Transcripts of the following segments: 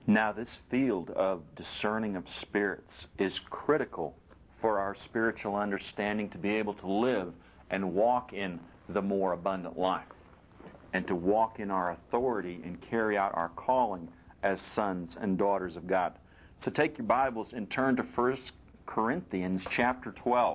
Now, this field of discerning of spirits is critical for our spiritual understanding to be able to live and walk in the more abundant life, and to walk in our authority and carry out our calling as sons and daughters of God. So take your Bibles and turn to 1 Corinthians chapter 12.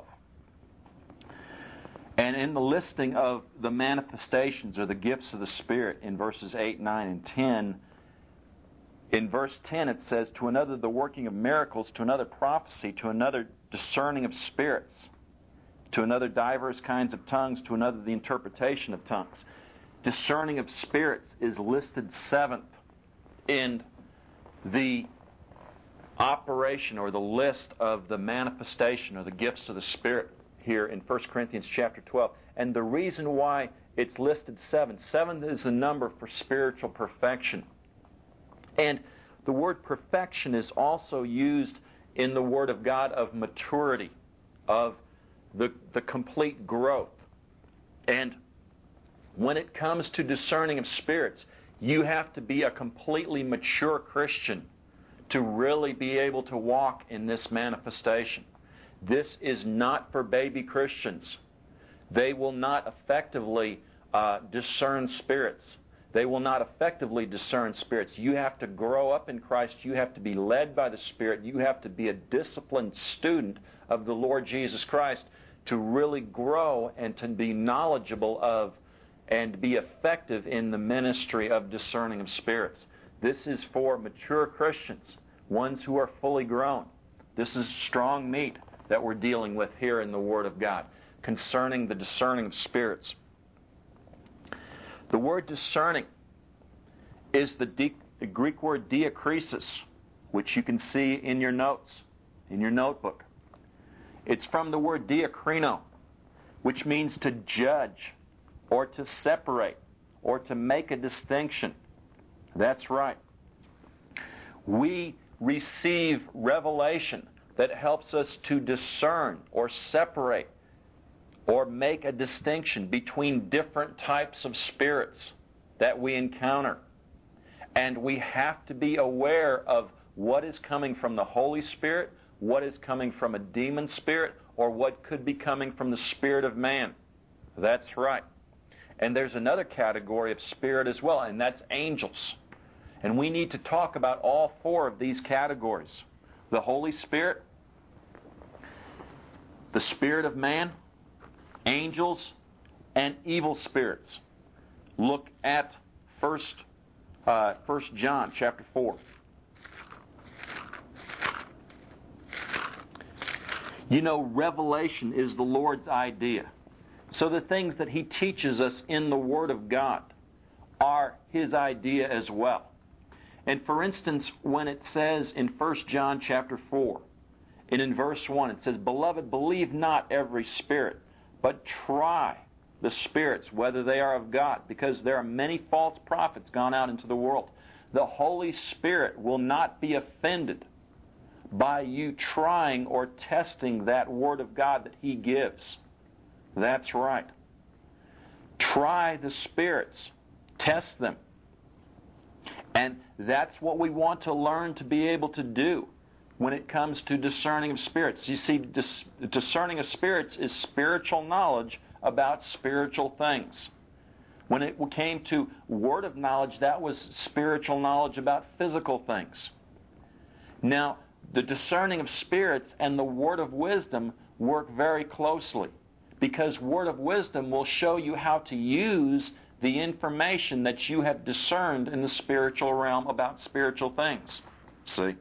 And in the listing of the manifestations or the gifts of the Spirit in verses 8, 9, and 10, in verse 10 it says, to another the working of miracles, to another prophecy, to another discerning of spirits, to another diverse kinds of tongues, to another the interpretation of tongues. Discerning of spirits is listed seventh in the operation or the list of the manifestation or the gifts of the Spirit here in 1 Corinthians chapter 12. And the reason why it's listed seventh is the number for spiritual perfection. And the word perfection is also used in the Word of God of maturity, of the complete growth. And when it comes to discerning of spirits, you have to be a completely mature Christian to really be able to walk in this manifestation. This is not for baby Christians. They will not effectively discern spirits. They will not effectively discern spirits. You have to grow up in Christ. You have to be led by the Spirit. You have to be a disciplined student of the Lord Jesus Christ to really grow and to be knowledgeable of and be effective in the ministry of discerning of spirits. This is for mature Christians, ones who are fully grown. This is strong meat that we're dealing with here in the Word of God concerning the discerning of spirits. The word discerning is the Greek word diakrisis, which you can see in your notes, in your notebook. It's from the word diakrino, which means to judge or to separate or to make a distinction. That's right. We receive revelation that helps us to discern or separate or make a distinction between different types of spirits that we encounter. And we have to be aware of what is coming from the Holy Spirit, what is coming from a demon spirit, or what could be coming from the spirit of man. That's right. And there's another category of spirit as well, and that's angels. And we need to talk about all four of these categories. The Holy Spirit, the spirit of man, angels, and evil spirits. Look at 1 John chapter 4. You know, revelation is the Lord's idea. So the things that He teaches us in the Word of God are His idea as well. And for instance, when it says in 1 John chapter 4, and in verse 1, it says, Beloved, believe not every spirit, but try the spirits, whether they are of God, because there are many false prophets gone out into the world. The Holy Spirit will not be offended by you trying or testing that Word of God that He gives. That's right. Try the spirits. Test them. And that's what we want to learn to be able to do when it comes to discerning of spirits. You see, discerning of spirits is spiritual knowledge about spiritual things. When it came to word of knowledge, that was spiritual knowledge about physical things. Now, the discerning of spirits and the word of wisdom work very closely, because word of wisdom will show you how to use the information that you have discerned in the spiritual realm about spiritual things. See?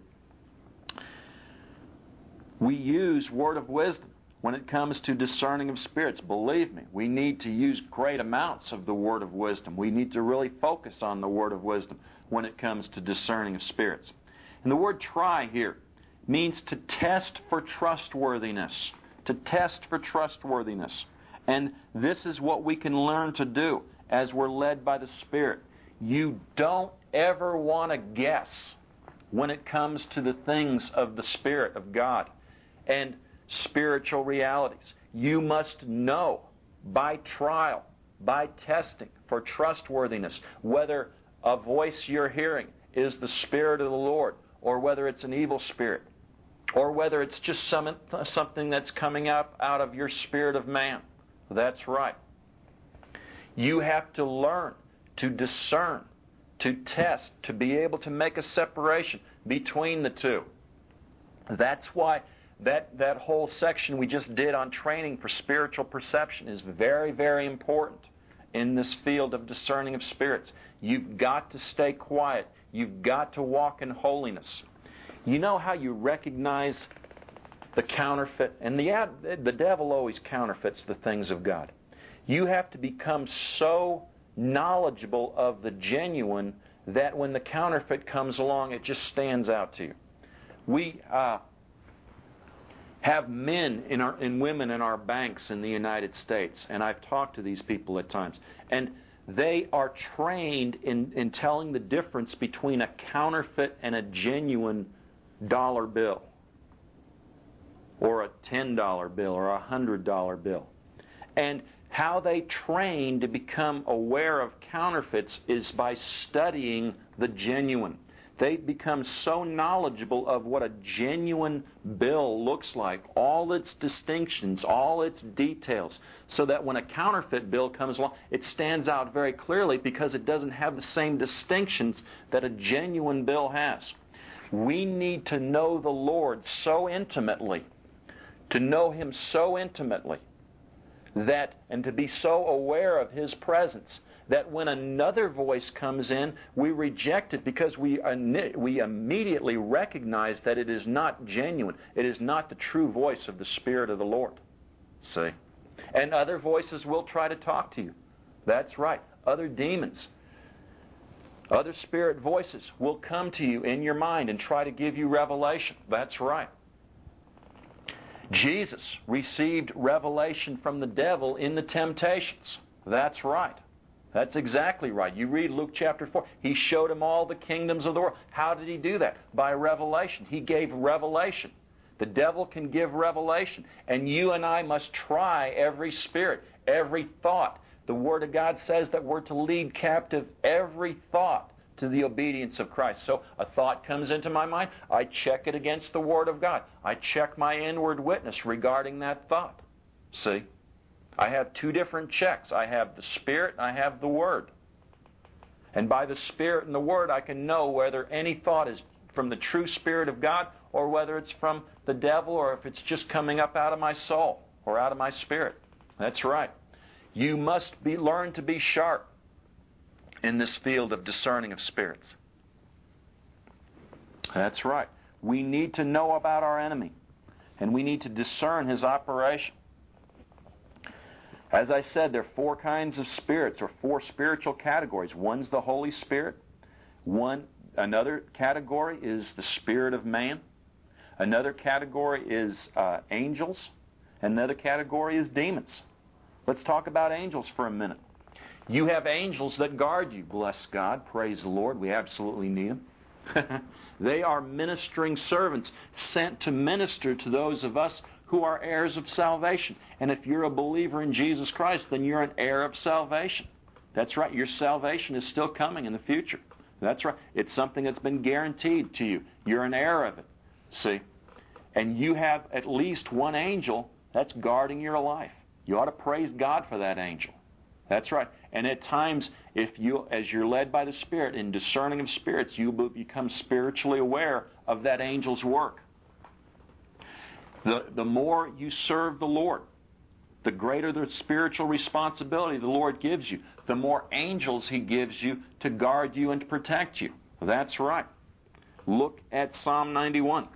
We use word of wisdom when it comes to discerning of spirits. Believe me, we need to use great amounts of the word of wisdom. We need to really focus on the word of wisdom when it comes to discerning of spirits. And the word try here means to test for trustworthiness. To test for trustworthiness. And this is what we can learn to do as we're led by the Spirit. You don't ever want to guess when it comes to the things of the Spirit of God and spiritual realities. You must know by trial, by testing for trustworthiness, whether a voice you're hearing is the Spirit of the Lord, or whether it's an evil spirit, or whether it's just something that's coming up out of your spirit of man. That's right. You have to learn to discern, to test, to be able to make a separation between the two. That's why that whole section we just did on training for spiritual perception is very, very important in this field of discerning of spirits. You've got to stay quiet. You've got to walk in holiness. You know how you recognize the counterfeit? And the devil always counterfeits the things of God. You have to become so knowledgeable of the genuine that when the counterfeit comes along, it just stands out to you. We have men and women in our banks in the United States, and I've talked to these people at times, and they are trained in telling the difference between a counterfeit and a genuine dollar bill, or a $10 bill, or a $100 bill. And how they train to become aware of counterfeits is by studying the genuine. They become so knowledgeable of what a genuine bill looks like, all its distinctions, all its details, so that when a counterfeit bill comes along, it stands out very clearly because it doesn't have the same distinctions that a genuine bill has. We need to know the Lord so intimately, to know Him so intimately, and to be so aware of His presence, that when another voice comes in, we reject it because we immediately recognize that it is not genuine. It is not the true voice of the Spirit of the Lord. See? And other voices will try to talk to you. That's right. Other demons, other spirit voices will come to you in your mind and try to give you revelation. That's right. Jesus received revelation from the devil in the temptations. That's right. That's exactly right. You read Luke chapter 4. He showed him all the kingdoms of the world. How did he do that? By revelation. He gave revelation. The devil can give revelation. And you and I must try every spirit, every thought. The Word of God says that we're to lead captive every thought to the obedience of Christ. So a thought comes into my mind, I check it against the Word of God. I check my inward witness regarding that thought. See? I have two different checks. I have the Spirit and I have the Word. And by the Spirit and the Word, I can know whether any thought is from the true Spirit of God or whether it's from the devil or if it's just coming up out of my soul or out of my spirit. That's right. You must learn to be sharp in this field of discerning of spirits. That's right. We need to know about our enemy, and we need to discern his operation. As I said, there are four kinds of spirits, or four spiritual categories. One's the Holy Spirit. Another category is the spirit of man. Another category is angels. Another category is demons. Let's talk about angels for a minute. You have angels that guard you. Bless God. Praise the Lord. We absolutely need them. They are ministering servants sent to minister to those of us who are heirs of salvation. And if you're a believer in Jesus Christ, then you're an heir of salvation. That's right. Your salvation is still coming in the future. That's right. It's something that's been guaranteed to you. You're an heir of it. See? And you have at least one angel that's guarding your life. You ought to praise God for that angel. That's right. And at times, as you're led by the Spirit in discerning of spirits, you will become spiritually aware of that angel's work. The more you serve the Lord, the greater the spiritual responsibility the Lord gives you, the more angels He gives you to guard you and to protect you. That's right. Look at Psalm 91.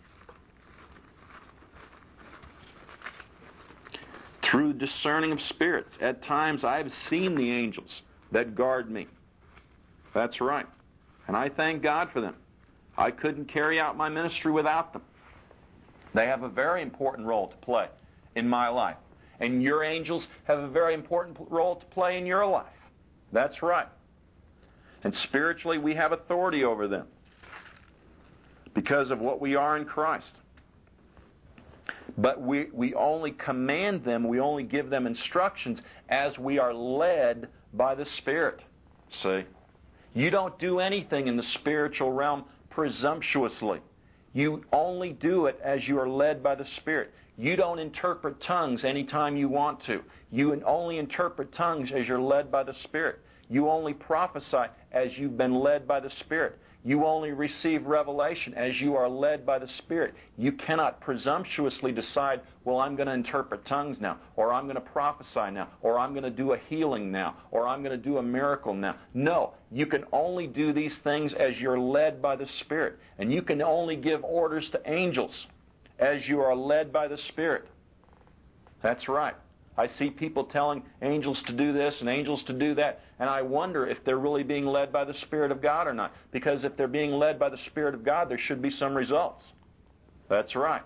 Through discerning of spirits, at times I have seen the angels that guard me. That's right. And I thank God for them. I couldn't carry out my ministry without them. They have a very important role to play in my life. And your angels have a very important role to play in your life. That's right. And spiritually, we have authority over them because of what we are in Christ. But we only command them, we only give them instructions as we are led by the Spirit. See? You don't do anything in the spiritual realm presumptuously. You only do it as you are led by the Spirit. You don't interpret tongues anytime you want to. You only interpret tongues as you're led by the Spirit. You only prophesy as you've been led by the Spirit. You only receive revelation as you are led by the Spirit. You cannot presumptuously decide, well, I'm going to interpret tongues now, or I'm going to prophesy now, or I'm going to do a healing now, or I'm going to do a miracle now. No, you can only do these things as you're led by the Spirit. And you can only give orders to angels as you are led by the Spirit. That's right. I see people telling angels to do this and angels to do that, and I wonder if they're really being led by the Spirit of God or not. Because if they're being led by the Spirit of God, there should be some results. That's right.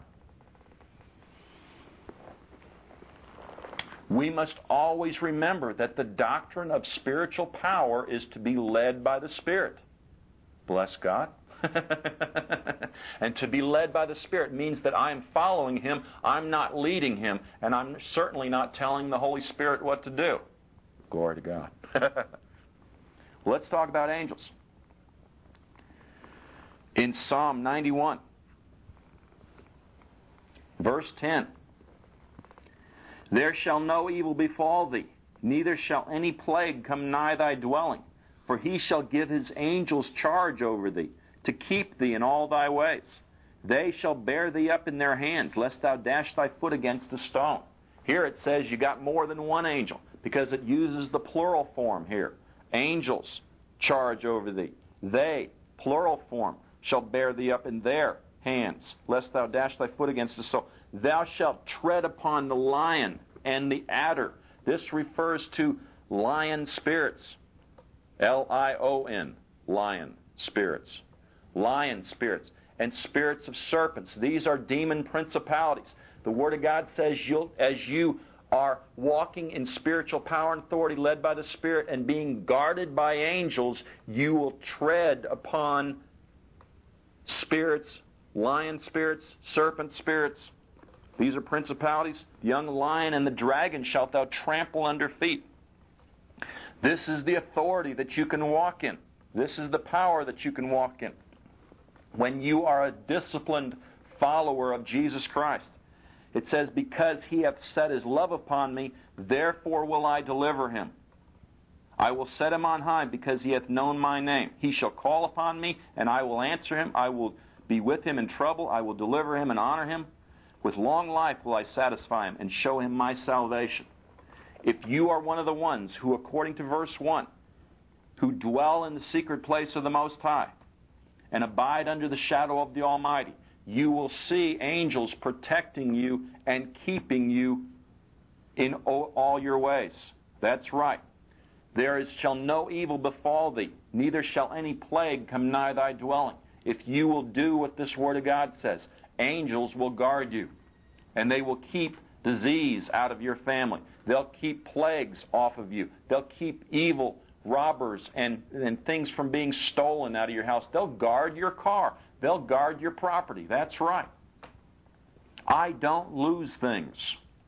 We must always remember that the doctrine of spiritual power is to be led by the Spirit. Bless God. And to be led by the Spirit means that I am following Him, I'm not leading Him, and I'm certainly not telling the Holy Spirit what to do. Glory to God. Let's talk about angels. In Psalm 91, verse 10, there shall no evil befall thee, neither shall any plague come nigh thy dwelling, for He shall give His angels charge over thee, to keep thee in all thy ways. They shall bear thee up in their hands, lest thou dash thy foot against a stone. Here it says you got more than one angel, because it uses the plural form here. Angels charge over thee. They, plural form, shall bear thee up in their hands, lest thou dash thy foot against a stone. Thou shalt tread upon the lion and the adder. This refers to lion spirits. Lion, lion spirits. Lion spirits and spirits of serpents. These are demon principalities. The Word of God says as you are walking in spiritual power and authority led by the Spirit and being guarded by angels, you will tread upon spirits, lion spirits, serpent spirits. These are principalities. The young lion and the dragon shalt thou trample under feet. This is the authority that you can walk in. This is the power that you can walk in when you are a disciplined follower of Jesus Christ. It says, because He hath set His love upon me, therefore will I deliver him. I will set him on high, because he hath known my name. He shall call upon me, and I will answer him. I will be with him in trouble. I will deliver him and honor him. With long life will I satisfy him and show him my salvation. If you are one of the ones who, according to verse 1, who dwell in the secret place of the Most High, and abide under the shadow of the Almighty, you will see angels protecting you and keeping you in all your ways. That's right. Shall no evil befall thee, neither shall any plague come nigh thy dwelling. If you will do what this Word of God says, angels will guard you, and they will keep disease out of your family. They'll keep plagues off of you. They'll keep evil robbers and things from being stolen out of your house. They'll guard your car. They'll guard your property. That's right. I don't lose things.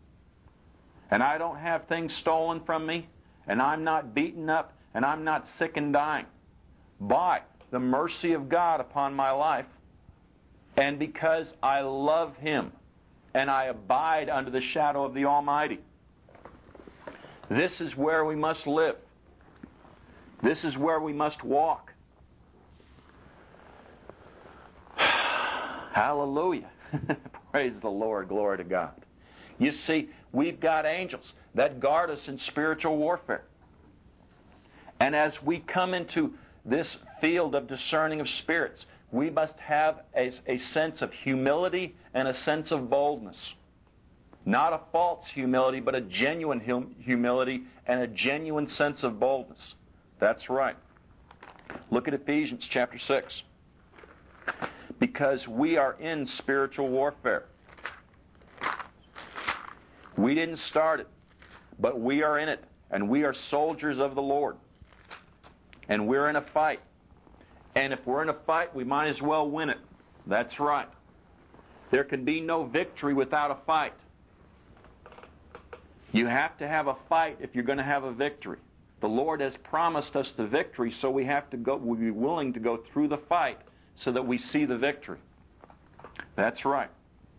And I don't have things stolen from me. And I'm not beaten up. And I'm not sick and dying. By the mercy of God upon my life, and because I love Him and I abide under the shadow of the Almighty. This is where we must live. This is where we must walk. Hallelujah. Praise the Lord. Glory to God. You see, we've got angels that guard us in spiritual warfare. And as we come into this field of discerning of spirits, we must have a sense of humility and a sense of boldness. Not a false humility, but a genuine humility and a genuine sense of boldness. That's right. Look at Ephesians chapter 6. Because we are in spiritual warfare. We didn't start it, but we are in it, and we are soldiers of the Lord. And we're in a fight. And if we're in a fight, we might as well win it. That's right. There can be no victory without a fight. You have to have a fight if you're going to have a victory. The Lord has promised us the victory, so we have to go. We'll be willing to go through the fight so that we see the victory. That's right.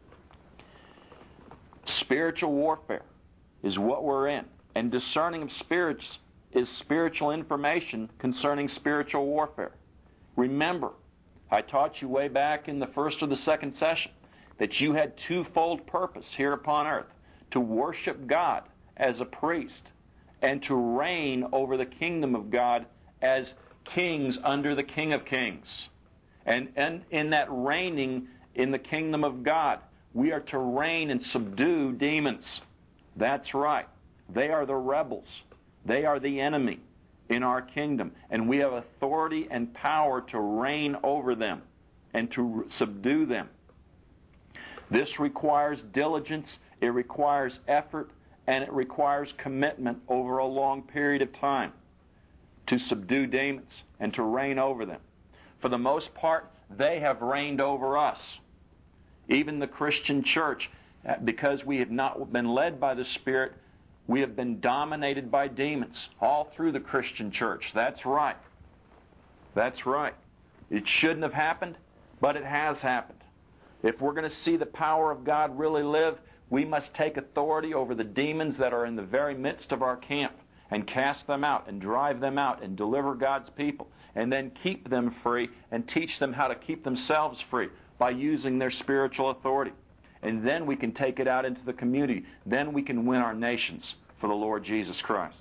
Spiritual warfare is what we're in. And discerning of spirits is spiritual information concerning spiritual warfare. Remember, I taught you way back in the first or the second session that you had twofold purpose here upon earth: to worship God as a priest and to reign over the kingdom of God as kings under the King of Kings. And in that reigning in the kingdom of God, we are to reign and subdue demons. That's right. They are the rebels. They are the enemy in our kingdom. And we have authority and power to reign over them and to subdue them. This requires diligence, it requires effort, and it requires commitment over a long period of time to subdue demons and to reign over them. For the most part, they have reigned over us. Even the Christian church, because we have not been led by the Spirit, we have been dominated by demons all through the Christian church. That's right. That's right. It shouldn't have happened, but it has happened. If we're going to see the power of God really live, we must take authority over the demons that are in the very midst of our camp and cast them out and drive them out and deliver God's people, and then keep them free and teach them how to keep themselves free by using their spiritual authority. And then we can take it out into the community. Then we can win our nations for the Lord Jesus Christ.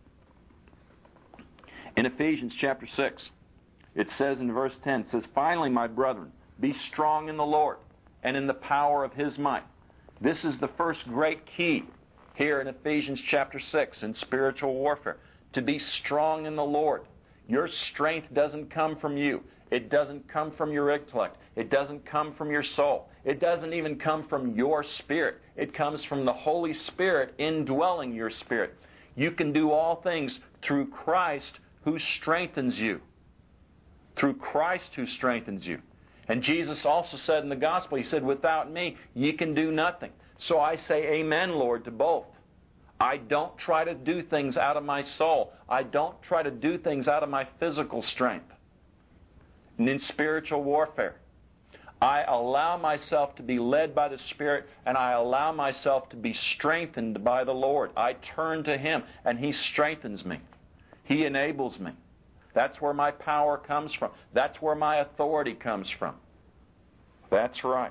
In Ephesians chapter 6, it says in verse 10, it says, "Finally, my brethren, be strong in the Lord and in the power of His might." This is the first great key here in Ephesians chapter 6 in spiritual warfare. To be strong in the Lord. Your strength doesn't come from you. It doesn't come from your intellect. It doesn't come from your soul. It doesn't even come from your spirit. It comes from the Holy Spirit indwelling your spirit. You can do all things through Christ who strengthens you. Through Christ who strengthens you. And Jesus also said in the gospel, He said, "Without me, ye can do nothing." So I say, amen, Lord, to both. I don't try to do things out of my soul. I don't try to do things out of my physical strength. And in spiritual warfare, I allow myself to be led by the Spirit, and I allow myself to be strengthened by the Lord. I turn to Him, and He strengthens me. He enables me. That's where my power comes from. That's where my authority comes from. That's right.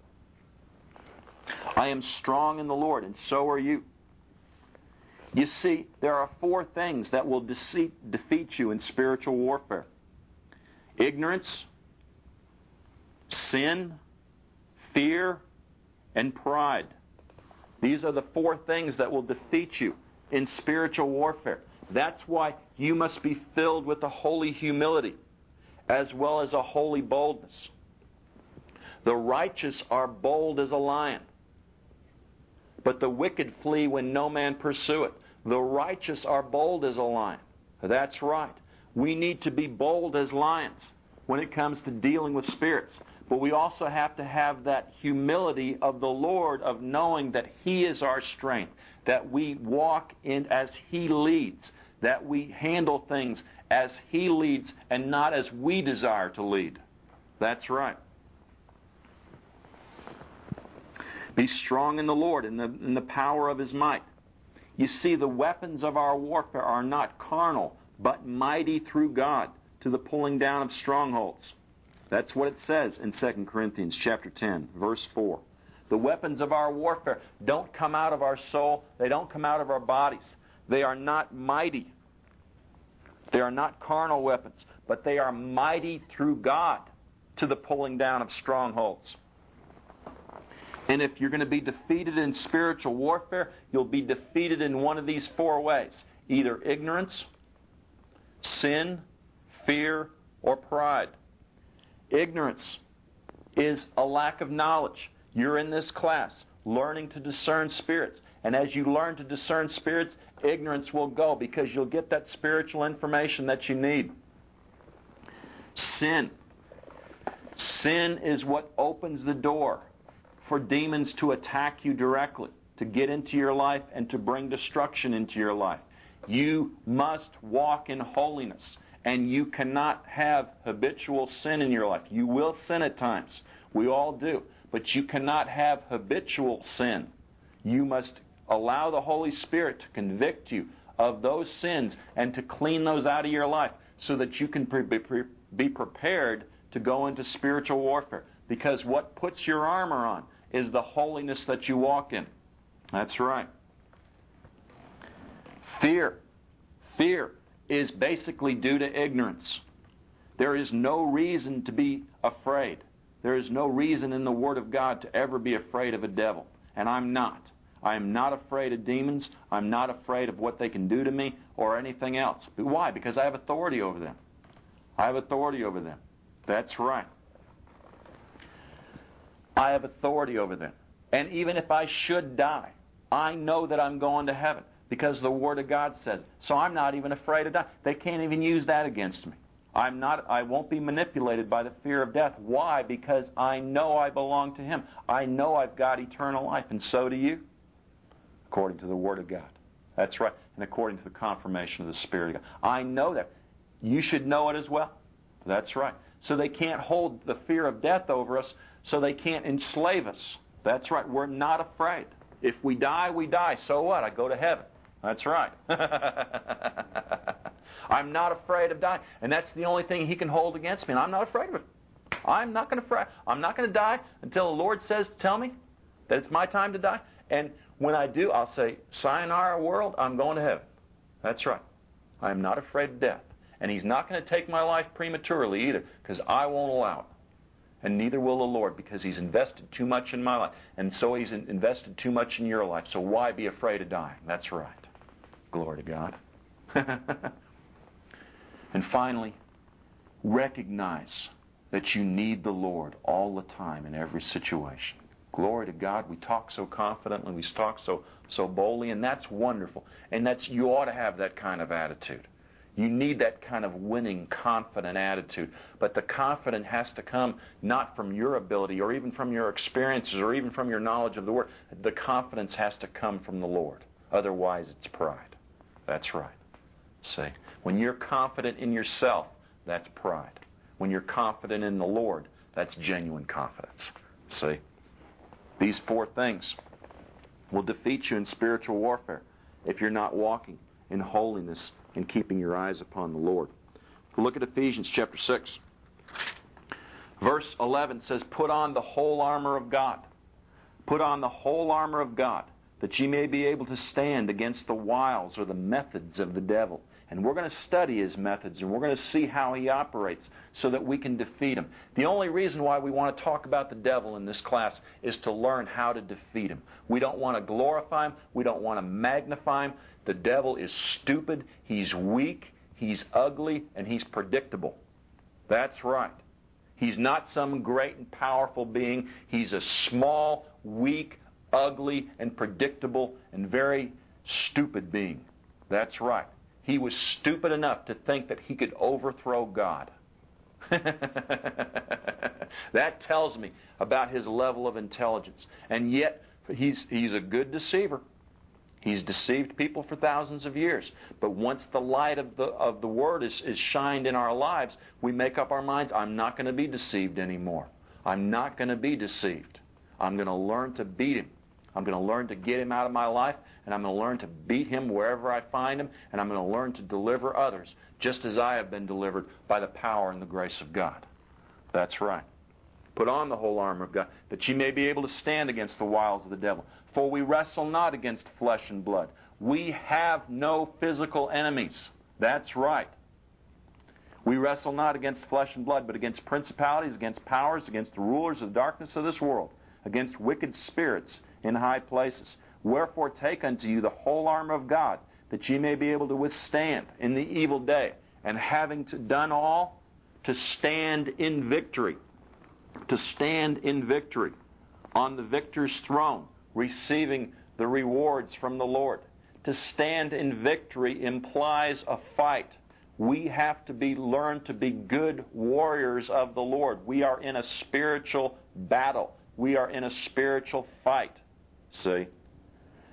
I am strong in the Lord, and so are you. You see, there are 4 things that will defeat you in spiritual warfare: ignorance, sin, fear, and pride. These are the 4 things that will defeat you in spiritual warfare. That's why you must be filled with a holy humility as well as a holy boldness. The righteous are bold as a lion, but the wicked flee when no man pursueth. The righteous are bold as a lion. That's right. We need to be bold as lions when it comes to dealing with spirits. But we also have to have that humility of the Lord, of knowing that He is our strength, that we walk in as He leads, that we handle things as He leads and not as we desire to lead. That's right. Be strong in the Lord and in the power of His might. You see, the weapons of our warfare are not carnal, but mighty through God to the pulling down of strongholds. That's what it says in 2 Corinthians chapter 10, verse 4. The weapons of our warfare don't come out of our soul. They don't come out of our bodies. They are not mighty. They are not carnal weapons, but they are mighty through God to the pulling down of strongholds. And if you're going to be defeated in spiritual warfare, you'll be defeated in one of these 4 ways: either ignorance, sin, fear, or pride. Ignorance is a lack of knowledge. You're in this class learning to discern spirits. And as you learn to discern spirits, ignorance will go because you'll get that spiritual information that you need. Sin. Sin is what opens the door for demons to attack you directly, to get into your life and to bring destruction into your life. You must walk in holiness. And you cannot have habitual sin in your life. You will sin at times. We all do. But you cannot have habitual sin. You must allow the Holy Spirit to convict you of those sins and to clean those out of your life so that you can be prepared to go into spiritual warfare. Because what puts your armor on is the holiness that you walk in. That's right. Fear. Fear is basically due to ignorance. There is no reason to be afraid. There is no reason in the Word of God to ever be afraid of a devil. And I'm not. I am not afraid of demons. I'm not afraid of what they can do to me or anything else. Why? Because I have authority over them. I have authority over them. That's right. I have authority over them. And even if I should die, I know that I'm going to heaven because the Word of God says it. So I'm not even afraid of dying. They can't even use that against me. I won't be manipulated by the fear of death. Why? Because I know I belong to Him. I know I've got eternal life, and so do you, according to the Word of God. That's right, and according to the confirmation of the Spirit of God. I know that. You should know it as well. That's right. So they can't hold the fear of death over us, so they can't enslave us. That's right. We're not afraid. If we die, we die. So what? I go to heaven. That's right. I'm not afraid of dying. And that's the only thing He can hold against me, and I'm not afraid of it. I'm not going to die until the Lord says, tell me that it's my time to die. And when I do, I'll say, sayonara world, I'm going to heaven. That's right. I'm not afraid of death. And He's not going to take my life prematurely either, because I won't allow it. And neither will the Lord, because He's invested too much in my life. And so He's invested too much in your life. So why be afraid of dying? That's right. Glory to God. And finally, recognize that you need the Lord all the time in every situation. Glory to God. We talk so confidently. We talk so boldly, and that's wonderful. And you ought to have that kind of attitude. You need that kind of winning, confident attitude. But the confidence has to come not from your ability or even from your experiences or even from your knowledge of the Word. The confidence has to come from the Lord. Otherwise, it's pride. That's right. See, when you're confident in yourself, that's pride. When you're confident in the Lord, that's genuine confidence. See, these four things will defeat you in spiritual warfare if you're not walking in holiness and keeping your eyes upon the Lord. Look at Ephesians chapter 6. Verse 11 says, put on the whole armor of God. Put on the whole armor of God, that ye may be able to stand against the wiles or the methods of the devil. And we're going to study his methods, and we're going to see how he operates so that we can defeat him. The only reason why we want to talk about the devil in this class is to learn how to defeat him. We don't want to glorify him. We don't want to magnify him. The devil is stupid, he's weak, he's ugly, and he's predictable. That's right. He's not some great and powerful being. He's a small, weak, ugly, and predictable, and very stupid being. That's right. He was stupid enough to think that he could overthrow God. That tells me about his level of intelligence. And yet, he's a good deceiver. He's deceived people for thousands of years. But once the light of the Word is shined in our lives, we make up our minds, I'm not going to be deceived anymore. I'm not going to be deceived. I'm going to learn to beat him. I'm going to learn to get him out of my life, and I'm going to learn to beat him wherever I find him, and I'm going to learn to deliver others, just as I have been delivered by the power and the grace of God. That's right. Put on the whole armor of God, that ye may be able to stand against the wiles of the devil. For we wrestle not against flesh and blood. We have no physical enemies. That's right. We wrestle not against flesh and blood, but against principalities, against powers, against the rulers of the darkness of this world, against wicked spirits in high places. Wherefore take unto you the whole armor of God, that ye may be able to withstand in the evil day, and having done all, to stand in victory. To stand in victory on the victor's throne, receiving the rewards from the Lord. To stand in victory implies a fight. We have to learn to be good warriors of the Lord. We are in a spiritual battle. We are in a spiritual fight. See?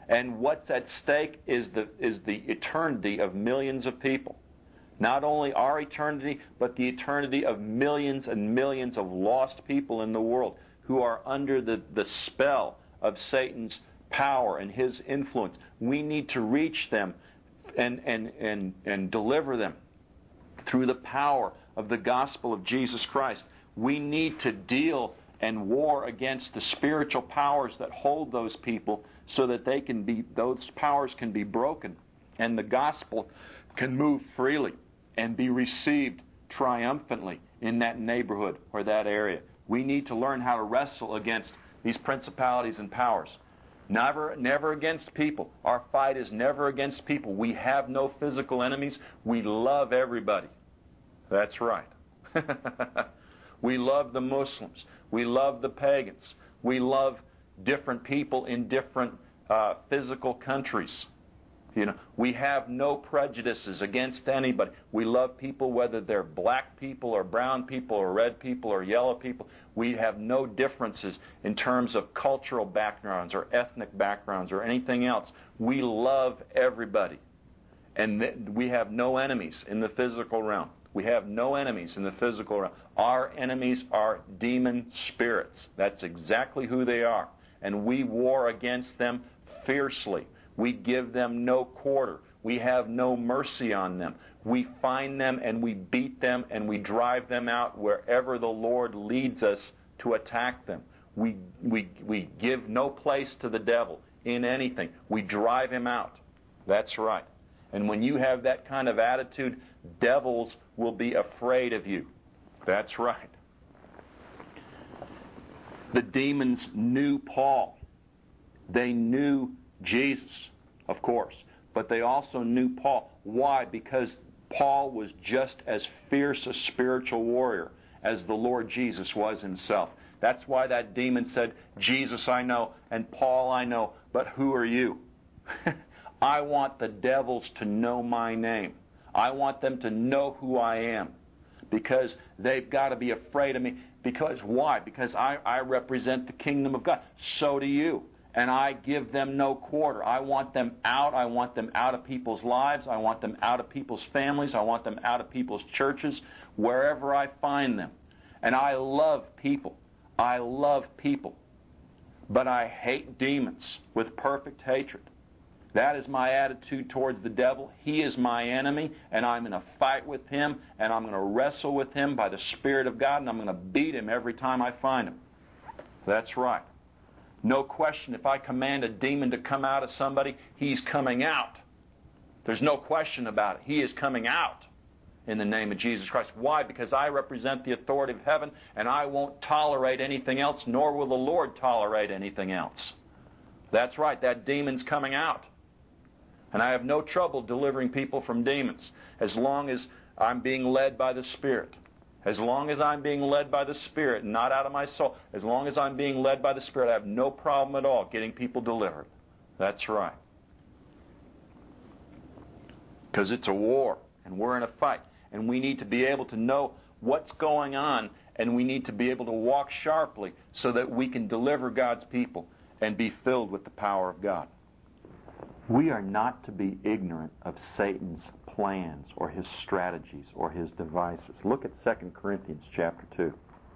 And what's at stake is the eternity of millions of people. Not only our eternity, but the eternity of millions and millions of lost people in the world who are under the spell of Satan's power and his influence. We need to reach them and deliver them through the power of the gospel of Jesus Christ. We need to deal and war against the spiritual powers that hold those people so that those powers can be broken and the gospel can move freely and be received triumphantly in that neighborhood or that area. We need to learn how to wrestle against these principalities and powers. Never against people. Our fight is never against people. We have no physical enemies. We love everybody. That's right. We love the Muslims. We love the pagans. We love different people in different physical countries. We have no prejudices against anybody. We love people whether they're black people or brown people or red people or yellow people. We have no differences in terms of cultural backgrounds or ethnic backgrounds or anything else. We love everybody. And we have no enemies in the physical realm. We have no enemies in the physical realm. Our enemies are demon spirits. That's exactly who they are. And we war against them fiercely. We give them no quarter. We have no mercy on them. We find them and we beat them and we drive them out wherever the Lord leads us to attack them. We give no place to the devil in anything. We drive him out. That's right. And when you have that kind of attitude, devils will be afraid of you. That's right. The demons knew Paul. They knew Jesus, of course, but they also knew Paul. Why? Because Paul was just as fierce a spiritual warrior as the Lord Jesus was himself. That's why that demon said, Jesus I know and Paul I know, but who are you? I want the devils to know my name. I want them to know who I am, because they've got to be afraid of me. Because why? Because I represent the kingdom of God. So do you. And I give them no quarter. I want them out. I want them out of people's lives. I want them out of people's families. I want them out of people's churches, wherever I find them. And I love people. I love people. But I hate demons with perfect hatred. That is my attitude towards the devil. He is my enemy, and I'm going to fight with him, and I'm going to wrestle with him by the Spirit of God, and I'm going to beat him every time I find him. That's right. No question, if I command a demon to come out of somebody, he's coming out. There's no question about it. He is coming out in the name of Jesus Christ. Why? Because I represent the authority of heaven, and I won't tolerate anything else, nor will the Lord tolerate anything else. That's right, that demon's coming out. And I have no trouble delivering people from demons as long as I'm being led by the Spirit. As long as I'm being led by the Spirit, not out of my soul. As long as I'm being led by the Spirit, I have no problem at all getting people delivered. That's right. Because it's a war, and we're in a fight. And we need to be able to know what's going on, and we need to be able to walk sharply so that we can deliver God's people and be filled with the power of God. We are not to be ignorant of Satan's plans or his strategies or his devices. Look at 2 Corinthians chapter 2.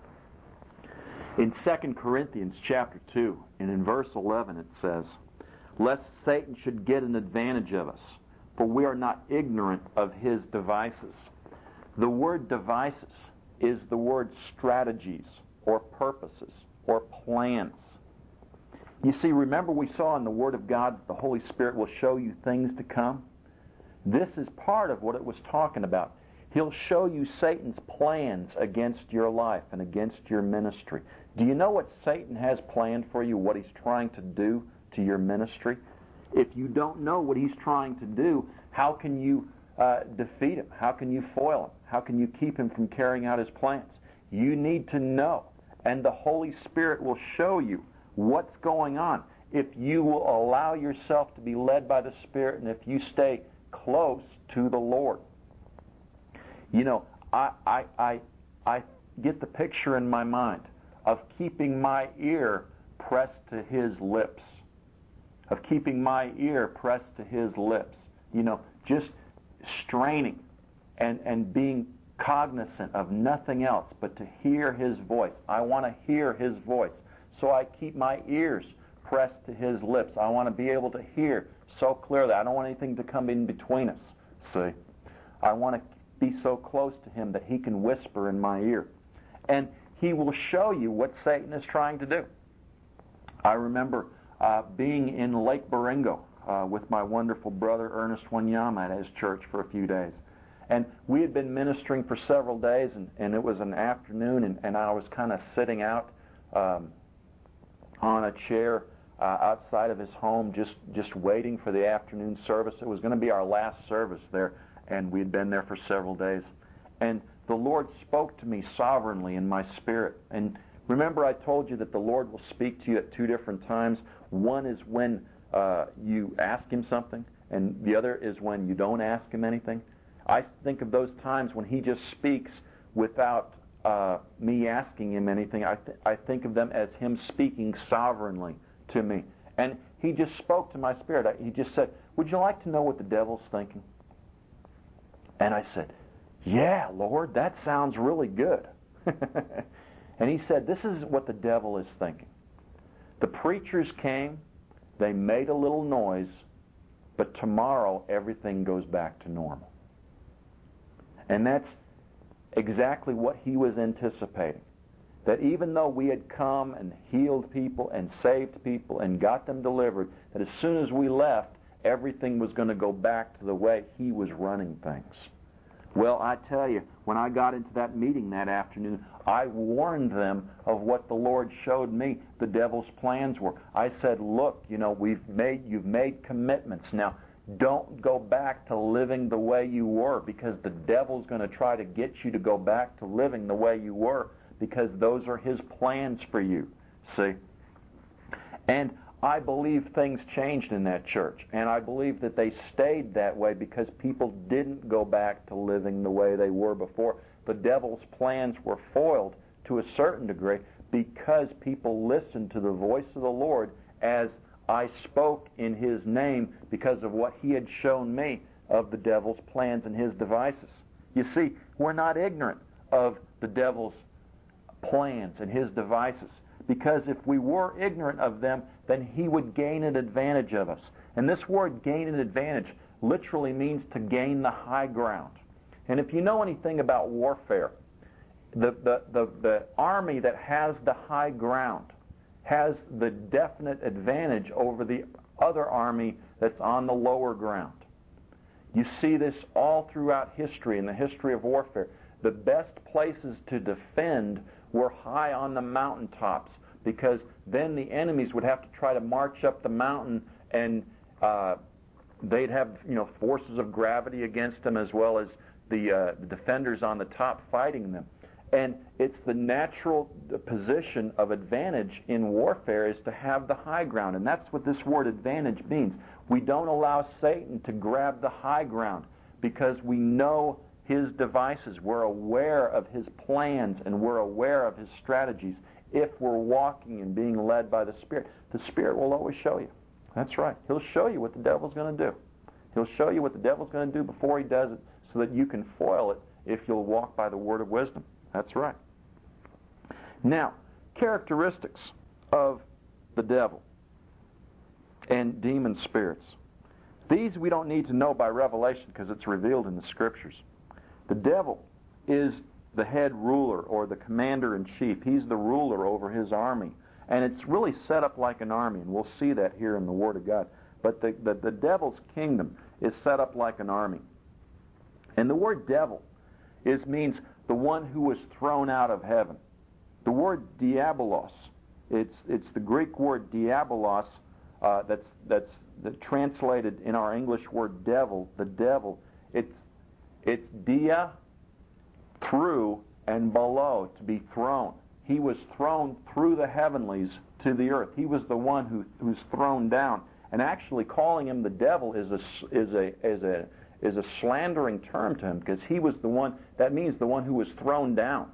In 2 Corinthians chapter 2, and in verse 11 it says, "Lest Satan should get an advantage of us, for we are not ignorant of his devices." The word devices is the word strategies or purposes or plans. You see, remember we saw in the Word of God that the Holy Spirit will show you things to come? This is part of what it was talking about. He'll show you Satan's plans against your life and against your ministry. Do you know what Satan has planned for you, what he's trying to do to your ministry? If you don't know what he's trying to do, how can you defeat him? How can you foil him? How can you keep him from carrying out his plans? You need to know, and the Holy Spirit will show you what's going on if you will allow yourself to be led by the Spirit and if you stay close to the Lord. You know, I get the picture in my mind of keeping my ear pressed to his lips. of keeping my ear pressed to His lips. Just straining and being cognizant of nothing else but to hear His voice. I want to hear His voice. So I keep my ears pressed to His lips. I want to be able to hear so clearly. I don't want anything to come in between us. See? I want to be so close to Him that He can whisper in my ear. And He will show you what Satan is trying to do. I remember being in Lake Baringo with my wonderful brother Ernest Wanyama at his church for a few days. And we had been ministering for several days, and it was an afternoon, and I was kind of sitting out on a chair outside of his home, just waiting for the afternoon service. It was going to be our last service there, and we'd been there for several days. And the Lord spoke to me sovereignly in my spirit. And remember, I told you that the Lord will speak to you at two different times. One is when you ask Him something, and the other is when you don't ask Him anything. I think of those times when He just speaks without me asking Him anything. I think of them as Him speaking sovereignly to me. And He just spoke to my spirit. He just said, "Would you like to know what the devil's thinking?" And I said, "Yeah, Lord, that sounds really good." And He said, "This is what the devil is thinking. The preachers came, they made a little noise, but tomorrow everything goes back to normal." And that's exactly what he was anticipating. That even though we had come and healed people and saved people and got them delivered, that as soon as we left, everything was going to go back to the way he was running things. Well, I tell you, when I got into that meeting that afternoon, I warned them of what the Lord showed me the devil's plans were. I said, "Look, you've made commitments. Now, don't go back to living the way you were, because the devil's going to try to get you to go back to living the way you were, because those are his plans for you." See? And I believe things changed in that church, and I believe that they stayed that way because people didn't go back to living the way they were before. The devil's plans were foiled to a certain degree because people listened to the voice of the Lord as I spoke in His name, because of what He had shown me of the devil's plans and his devices. You see, we're not ignorant of the devil's plans and his devices, because if we were ignorant of them, then he would gain an advantage of us. And this word "gain an advantage" literally means to gain the high ground. And if you know anything about warfare, the army that has the high ground has the definite advantage over the other army that's on the lower ground. You see this all throughout history, in the history of warfare. The best places to defend were high on the mountaintops, because then the enemies would have to try to march up the mountain, and they'd have forces of gravity against them, as well as the defenders on the top fighting them. And it's the natural position of advantage in warfare is to have the high ground. And that's what this word "advantage" means. We don't allow Satan to grab the high ground because we know his devices. We're aware of his plans, and we're aware of his strategies. If we're walking and being led by the Spirit will always show you. That's right. He'll show you what the devil's going to do. He'll show you what the devil's going to do before he does it, so that you can foil it if you'll walk by the word of wisdom. That's right. Now, characteristics of the devil and demon spirits. These we don't need to know by revelation because it's revealed in the Scriptures. The devil is the head ruler, or the commander-in-chief. He's the ruler over his army. And it's really set up like an army, and we'll see that here in the Word of God. But the devil's kingdom is set up like an army. And the word devil means the one who was thrown out of heaven. The word diabolos, it's the Greek word diabolos that's translated in our English word devil, the devil. It's dia, through, and below, to be thrown. He was thrown through the heavenlies to the earth. He was the one who's thrown down. And actually calling him the devil is a slandering term to him, because he was the one, that means the one who was thrown down.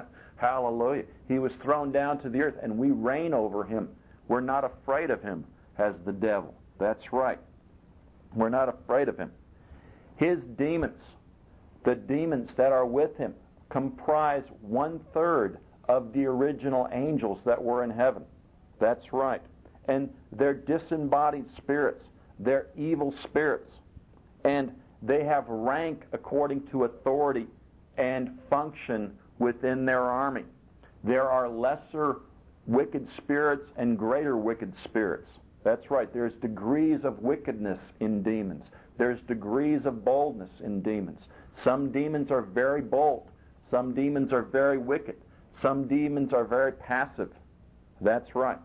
Hallelujah. He was thrown down to the earth, and we reign over him. We're not afraid of him. has the devil. That's right. We're not afraid of him. His demons, the demons that are with him, comprise 1/3 of the original angels that were in heaven. That's right. And they're disembodied spirits. They're evil spirits. And they have rank according to authority and function within their army. There are lesser wicked spirits and greater wicked spirits. That's right. There's degrees of wickedness in demons. There's degrees of boldness in demons. Some demons are very bold. Some demons are very wicked. Some demons are very passive. That's right.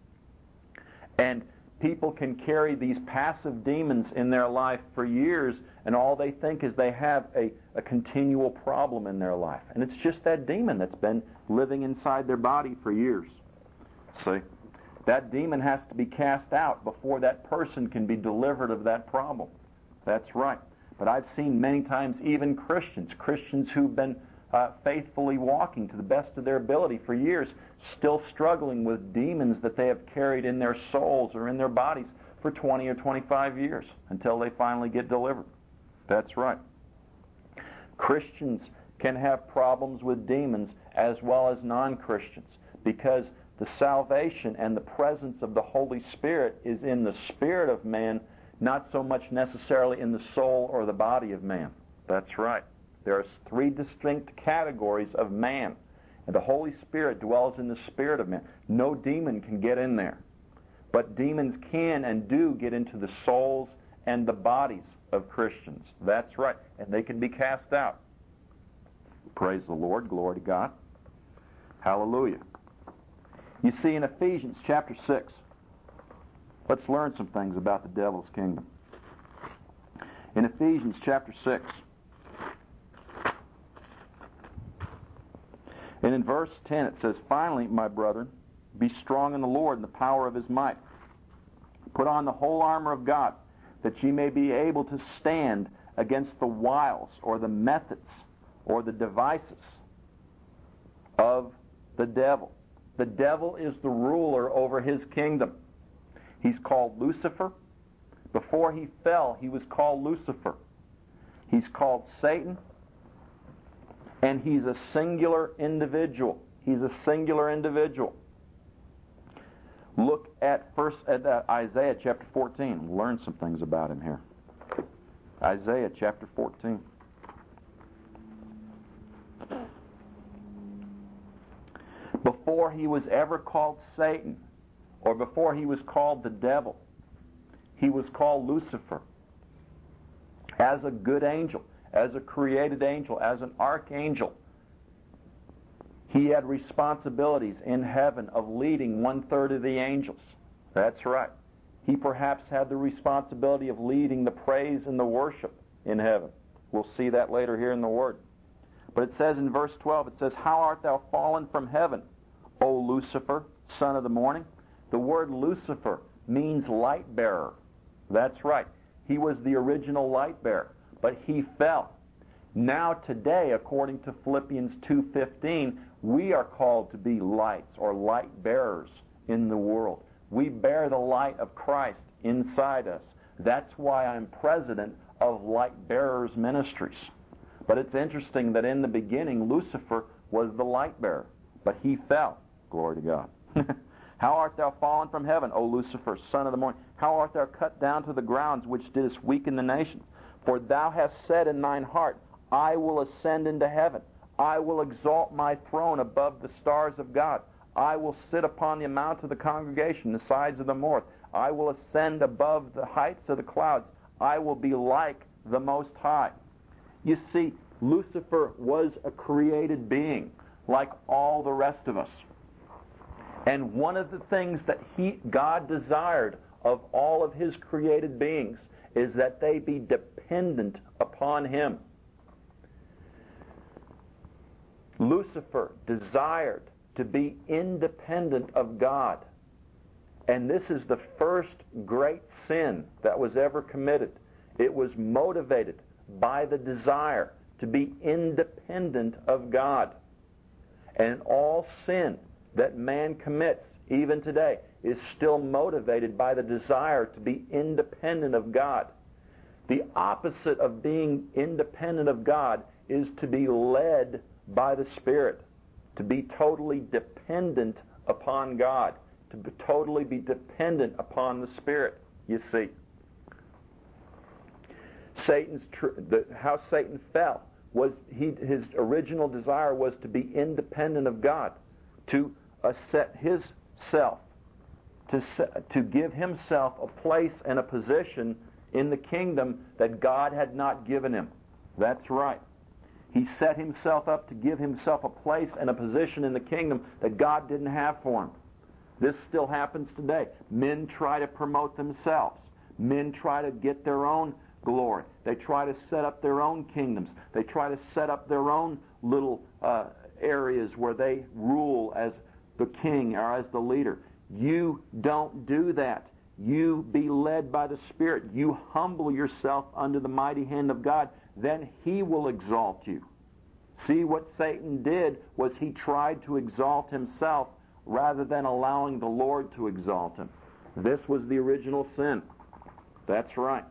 And people can carry these passive demons in their life for years, and all they think is they have a continual problem in their life. And it's just that demon that's been living inside their body for years. See? That demon has to be cast out before that person can be delivered of that problem. That's right. But I've seen many times even Christians who've been faithfully walking to the best of their ability for years, still struggling with demons that they have carried in their souls or in their bodies for 20 or 25 years until they finally get delivered. That's right. Christians can have problems with demons as well as non-Christians, because the salvation and the presence of the Holy Spirit is in the spirit of man, not so much necessarily in the soul or the body of man. That's right. There are 3 distinct categories of man, and the Holy Spirit dwells in the spirit of man. No demon can get in there, but demons can and do get into the souls and the bodies of Christians. That's right, and they can be cast out. Praise the Lord. Glory to God. Hallelujah. You see, in Ephesians chapter 6, let's learn some things about the devil's kingdom. In Ephesians chapter 6, and in verse 10 it says, "Finally, my brethren, be strong in the Lord and the power of his might. Put on the whole armor of God, that ye may be able to stand against the wiles or the methods or the devices of the devil." The devil is the ruler over his kingdom. He's called Lucifer. Before he fell, he was called Lucifer. He's called Satan. And he's a singular individual. He's a singular individual. Look at Isaiah chapter 14. Learn some things about him here. Isaiah chapter 14. Before he was ever called Satan, or before he was called the devil, he was called Lucifer. As a good angel, as a created angel, as an archangel, he had responsibilities in heaven of leading 1/3 of the angels. That's right. He perhaps had the responsibility of leading the praise and the worship in heaven. We'll see that later here in the Word. But it says in verse 12, it says, "How art thou fallen from heaven, O Lucifer, son of the morning?" The word Lucifer means light bearer. That's right. He was the original light bearer, but he fell. Now today, according to Philippians 2:15, we are called to be lights or light bearers in the world. We bear the light of Christ inside us. That's why I'm president of Light Bearers Ministries. But it's interesting that in the beginning, Lucifer was the light bearer, but he fell. Glory to God. "How art thou fallen from heaven, O Lucifer, son of the morning? How art thou cut down to the grounds, which didst weaken the nations? For thou hast said in thine heart, I will ascend into heaven. I will exalt my throne above the stars of God. I will sit upon the mount of the congregation, the sides of the north. I will ascend above the heights of the clouds. I will be like the Most High." You see, Lucifer was a created being, like all the rest of us. And one of the things that God desired of all of his created beings is that they be dependent upon him. Lucifer desired to be independent of God. And this is the first great sin that was ever committed. It was motivated by the desire to be independent of God. And all sin that man commits, even today, is still motivated by the desire to be independent of God. The opposite of being independent of God is to be led by the Spirit, to be totally dependent upon God, to totally be dependent upon the Spirit, you see. How Satan fell was his original desire was to be independent of God, to set his self, to give himself a place and a position in the kingdom that God had not given him. That's right. He set himself up to give himself a place and a position in the kingdom that God didn't have for him. This still happens today. Men try to promote themselves. Men try to get their own glory. They try to set up their own kingdoms. They try to set up their own little areas where they rule as the king or as the leader. You don't do that. You be led by the Spirit. You humble yourself under the mighty hand of God. Then He will exalt you. See, what Satan did was he tried to exalt himself rather than allowing the Lord to exalt him. This was the original sin. That's right.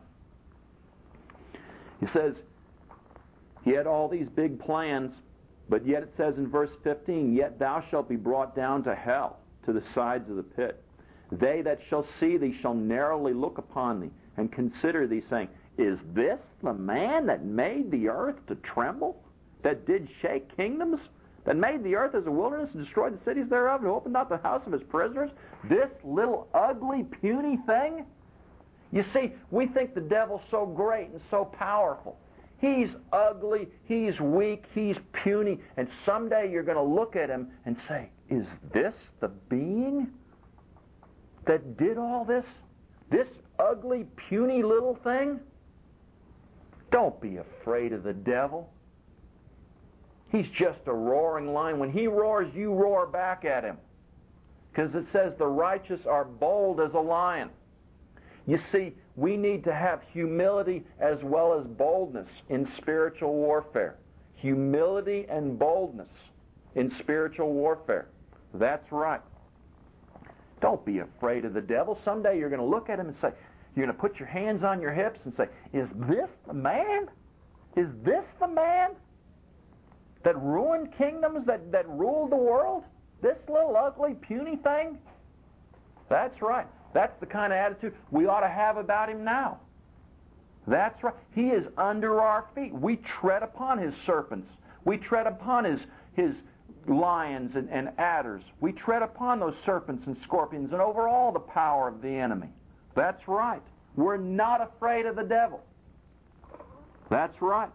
He says he had all these big plans, but yet it says in verse 15, "Yet thou shalt be brought down to hell, to the sides of the pit. They that shall see thee shall narrowly look upon thee, and consider thee, saying, Is this the man that made the earth to tremble, that did shake kingdoms, that made the earth as a wilderness and destroyed the cities thereof, and opened not the house of his prisoners? This little ugly, puny thing?" You see, we think the devil's so great and so powerful. He's ugly, he's weak, he's puny, and someday you're going to look at him and say, "Is this the being that did all this? This ugly, puny little thing?" Don't be afraid of the devil. He's just a roaring lion. When he roars, you roar back at him. Because it says the righteous are bold as a lion. You see, we need to have humility as well as boldness in spiritual warfare. Humility and boldness in spiritual warfare. That's right. Don't be afraid of the devil. Someday you're going to look at him and say, you're going to put your hands on your hips and say, "Is this the man? Is this the man that ruined kingdoms, that ruled the world? This little ugly, puny thing?" That's right. That's the kind of attitude we ought to have about him now. That's right. He is under our feet. We tread upon his serpents. We tread upon his lions and adders. We tread upon those serpents and scorpions and over all the power of the enemy. That's right. We're not afraid of the devil. That's right.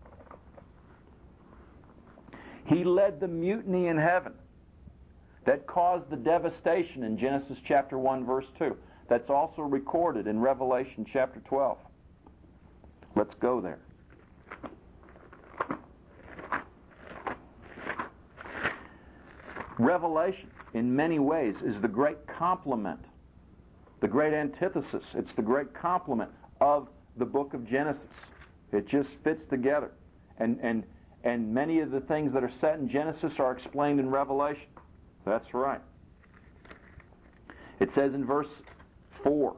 He led the mutiny in heaven that caused the devastation in Genesis chapter 1, verse 2. That's also recorded in Revelation chapter 12. Let's go there. Revelation, in many ways, is the great complement, the great antithesis. It's the great complement of the book of Genesis. It just fits together. And many of the things that are set in Genesis are explained in Revelation. That's right. It says in verse 4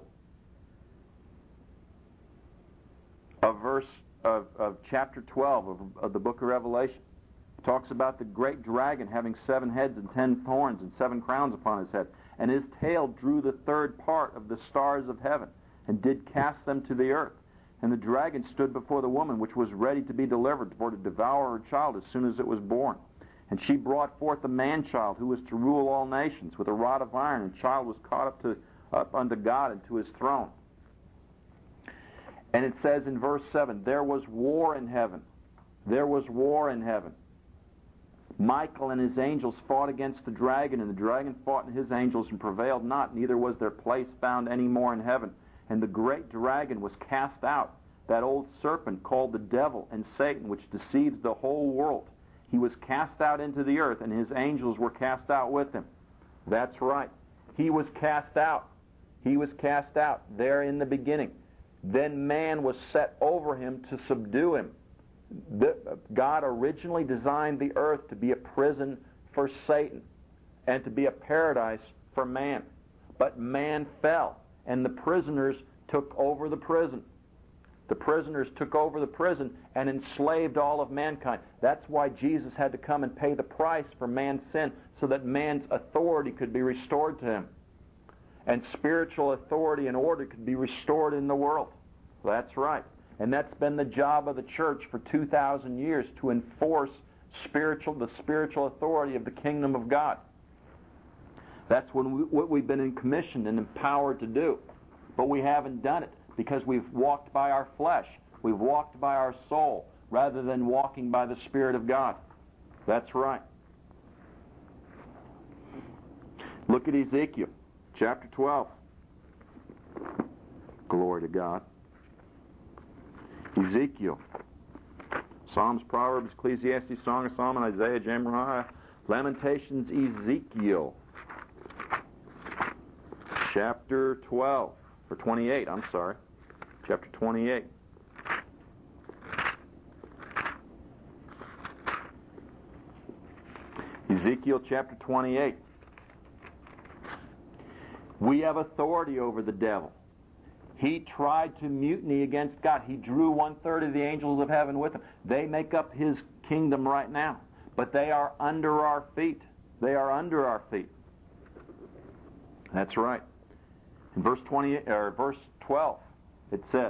of chapter 12 of the book of Revelation, it talks about the great dragon having 7 heads and 10 horns and 7 crowns upon his head. And his tail drew the third part of the stars of heaven and did cast them to the earth. And the dragon stood before the woman, which was ready to be delivered, for to devour her child as soon as it was born. And she brought forth a man-child who was to rule all nations with a rod of iron. And the child was caught up unto God and to his throne. And it says in verse 7, there was war in heaven. There was war in heaven. Michael and his angels fought against the dragon, and the dragon fought and his angels and prevailed not, neither was their place found any more in heaven. And the great dragon was cast out, that old serpent called the devil and Satan, which deceives the whole world. He was cast out into the earth, and his angels were cast out with him. That's right. He was cast out. He was cast out there in the beginning. Then man was set over him to subdue him. God originally designed the earth to be a prison for Satan. and to be a paradise for man. But man fell, and the prisoners took over the prison. The prisoners took over the prison and enslaved all of mankind. That's why Jesus had to come and pay the price for man's sin, so that man's authority could be restored to him. And spiritual authority and order could be restored in the world. That's right. And that's been the job of the church for 2,000 years, to enforce the spiritual authority of the kingdom of God. That's what we've been commissioned and empowered to do. But we haven't done it because we've walked by our flesh. We've walked by our soul rather than walking by the Spirit of God. That's right. Look at Ezekiel chapter 12. Glory to God. Ezekiel. Psalms, Proverbs, Ecclesiastes, Song of Solomon, Isaiah, Jeremiah, Lamentations, Ezekiel. Chapter 12. Or 28, I'm sorry. Chapter 28. Ezekiel chapter 28. We have authority over the devil. He tried to mutiny against God. He drew 1/3 of the angels of heaven with him. They make up his kingdom right now. But they are under our feet. They are under our feet. That's right. In verse 12, it says,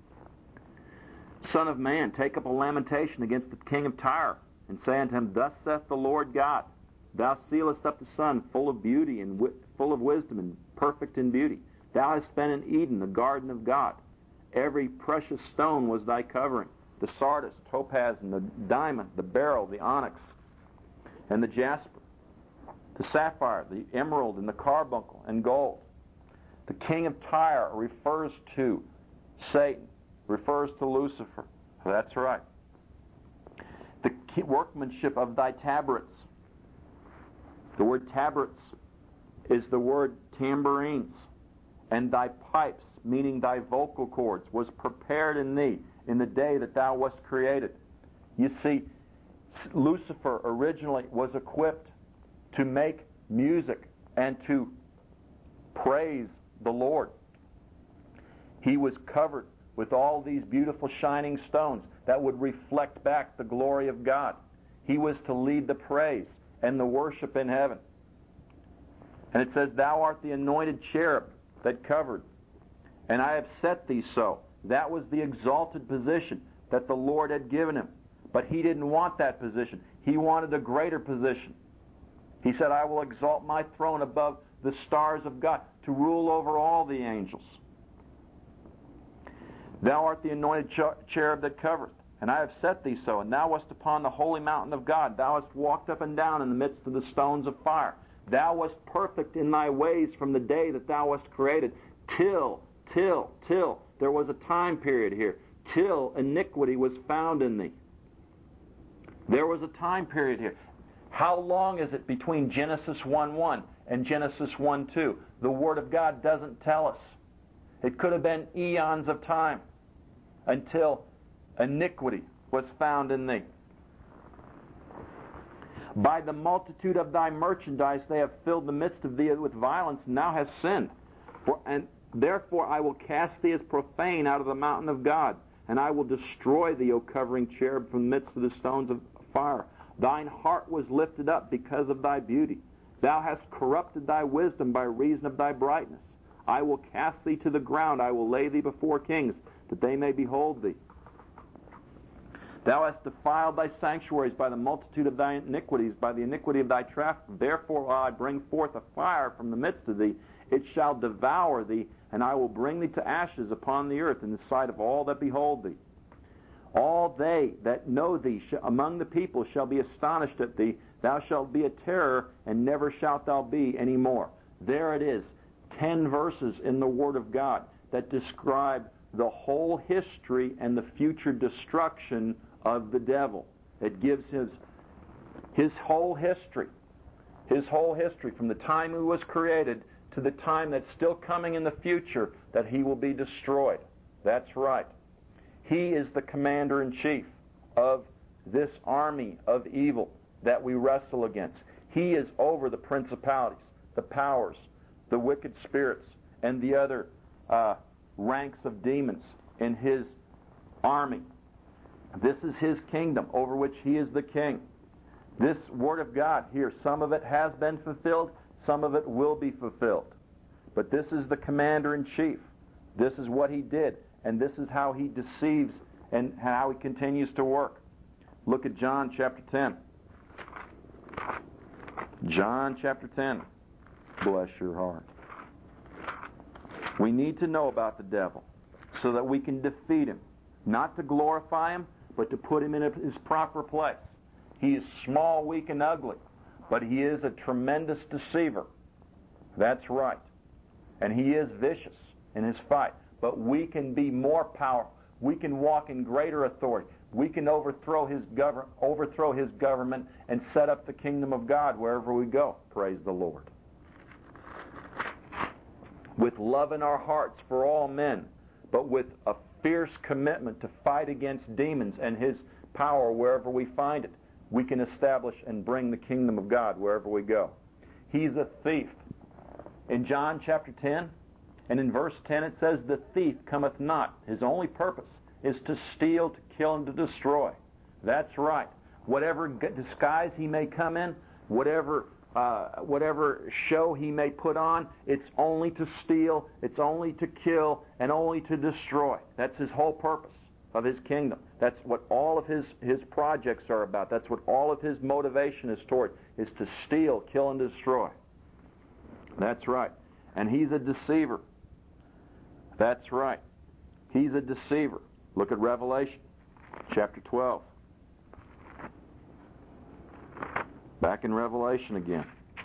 Son of man, take up a lamentation against the king of Tyre, and say unto him, Thus saith the Lord God, Thou sealest up the sun, full of beauty and full of wisdom and perfect in beauty. Thou hast been in Eden, the garden of God. Every precious stone was thy covering, the sardius, topaz, and the diamond, the beryl, the onyx, and the jasper, the sapphire, the emerald, and the carbuncle, and gold. The king of Tyre refers to Satan, refers to Lucifer. That's right. The workmanship of thy tabrets. The word tabrets is the word tambourines. And thy pipes, meaning thy vocal cords, was prepared in thee in the day that thou wast created. You see, Lucifer originally was equipped to make music and to praise the Lord. He was covered with all these beautiful shining stones that would reflect back the glory of God. He was to lead the praise and the worship in heaven. And it says, Thou art the anointed cherub that covered, and I have set thee so. That was the exalted position that the Lord had given him. But he didn't want that position. He wanted a greater position. He said, I will exalt my throne above the stars of God, to rule over all the angels. Thou art the anointed cherub that covereth, and I have set thee so. And thou wast upon the holy mountain of God. Thou hast walked up and down in the midst of the stones of fire. Thou wast perfect in thy ways from the day that thou wast created, till. There was a time period here. Till iniquity was found in thee. There was a time period here. How long is it between Genesis 1:1 and Genesis 1:2? The Word of God doesn't tell us. It could have been eons of time until iniquity was found in thee. By the multitude of thy merchandise they have filled the midst of thee with violence, and thou hast sinned. And therefore I will cast thee as profane out of the mountain of God, and I will destroy thee, O covering cherub, from the midst of the stones of fire. Thine heart was lifted up because of thy beauty. Thou hast corrupted thy wisdom by reason of thy brightness. I will cast thee to the ground. I will lay thee before kings, that they may behold thee. Thou hast defiled thy sanctuaries by the multitude of thy iniquities, by the iniquity of thy traffic. Therefore will I bring forth a fire from the midst of thee. It shall devour thee, and I will bring thee to ashes upon the earth in the sight of all that behold thee. All they that know thee among the people shall be astonished at thee. Thou shalt be a terror, and never shalt thou be any more. There it is, 10 verses in the Word of God that describe the whole history and the future destruction of the devil. It gives his whole history from the time he was created to the time that's still coming in the future that he will be destroyed. That's right. He is the commander-in-chief of this army of evil that we wrestle against. He is over the principalities, the powers, the wicked spirits, and the other ranks of demons in His army. This is His kingdom over which He is the king. This Word of God here, some of it has been fulfilled, some of it will be fulfilled. But this is the commander-in-chief. This is what He did, and this is how He deceives and how He continues to work. Look at John chapter 10. John chapter 10. Bless your heart. We need to know about the devil so that we can defeat him. Not to glorify him, but to put him in his proper place. He is small, weak, and ugly, but he is a tremendous deceiver. That's right. And he is vicious in his fight. But we can be more powerful. We can walk in greater authority. We can overthrow his government and set up the kingdom of God wherever we go. Praise the Lord. With love in our hearts for all men, but with a fierce commitment to fight against demons and his power wherever we find it, we can establish and bring the kingdom of God wherever we go. He's a thief. In John chapter 10 and in verse 10 it says, "The thief cometh not." His only purpose is to steal, to kill, and to destroy. That's right. Whatever disguise he may come in, whatever show he may put on, it's only to steal, it's only to kill, and only to destroy. That's his whole purpose of his kingdom. That's what all of his projects are about. That's what all of his motivation is toward, is to steal, kill, and destroy. That's right. And he's a deceiver. That's right. He's a deceiver. Look at Revelation chapter 12. Back in Revelation again.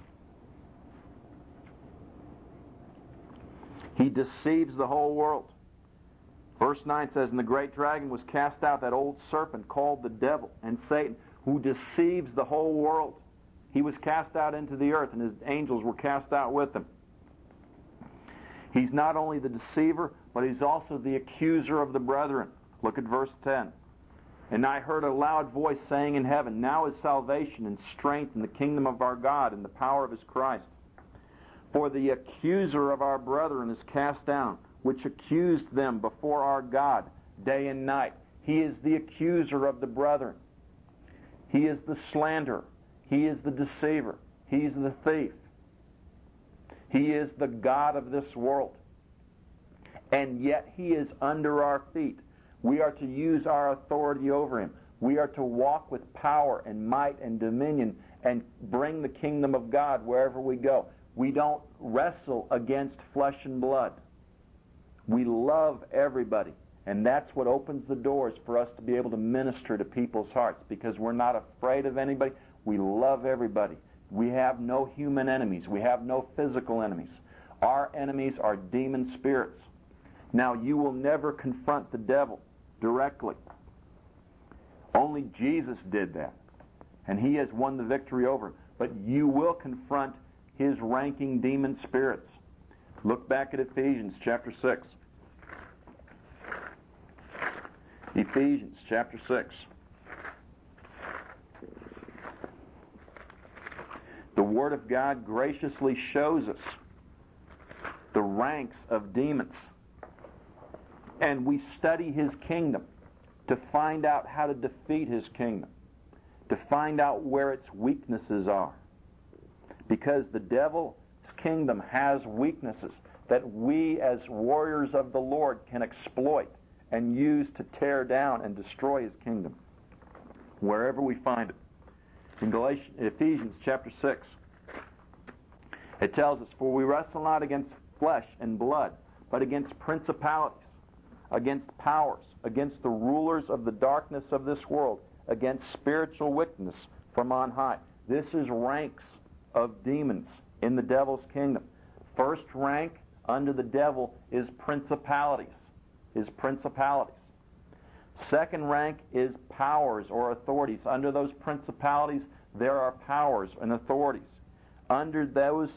He deceives the whole world. Verse 9 says, "And the great dragon was cast out, that old serpent called the devil and Satan, who deceives the whole world. He was cast out into the earth, and his angels were cast out with him." He's not only the deceiver, but he's also the accuser of the brethren. Look at verse 10. "And I heard a loud voice saying in heaven, Now is salvation and strength in the kingdom of our God and the power of his Christ. For the accuser of our brethren is cast down, which accused them before our God day and night." He is the accuser of the brethren. He is the slanderer. He is the deceiver. He's the thief. He is the god of this world. And yet he is under our feet. We are to use our authority over him. We are to walk with power and might and dominion and bring the kingdom of God wherever we go. We don't wrestle against flesh and blood. We love everybody. And that's what opens the doors for us to be able to minister to people's hearts, because we're not afraid of anybody. We love everybody. We have no human enemies. We have no physical enemies. Our enemies are demon spirits. Now, you will never confront the devil directly. Only Jesus did that, and he has won the victory over him. But you will confront his ranking demon spirits. Look back at Ephesians chapter 6. Ephesians chapter 6. The Word of God graciously shows us the ranks of demons. And we study his kingdom to find out how to defeat his kingdom, to find out where its weaknesses are. Because the devil's kingdom has weaknesses that we as warriors of the Lord can exploit and use to tear down and destroy his kingdom wherever we find it. In Ephesians chapter 6, it tells us, "For we wrestle not against flesh and blood, but against principalities, against powers, against the rulers of the darkness of this world, against spiritual wickedness from on high." This is ranks of demons in the devil's kingdom. First rank under the devil is principalities. Second rank is powers or authorities. Under those principalities, there are powers and authorities. Under those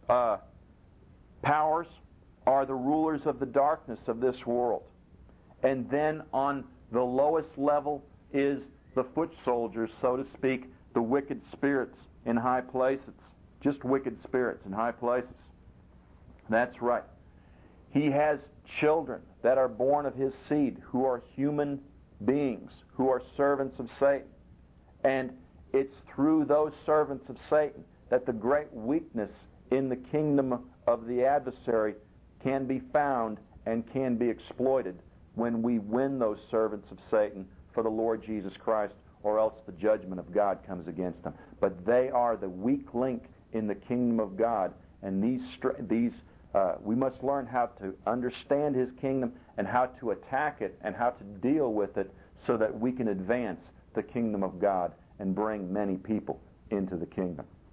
powers are the rulers of the darkness of this world. And then on the lowest level is the foot soldiers, so to speak, the wicked spirits in high places. Just wicked spirits in high places. That's right. He has children that are born of his seed who are human beings, who are servants of Satan. And it's through those servants of Satan that the great weakness in the kingdom of the adversary can be found and can be exploited when we win those servants of Satan for the Lord Jesus Christ, or else the judgment of God comes against them. But they are the weak link in the kingdom of God, and we must learn how to understand his kingdom and how to attack it and how to deal with it so that we can advance the kingdom of God and bring many people into the kingdom.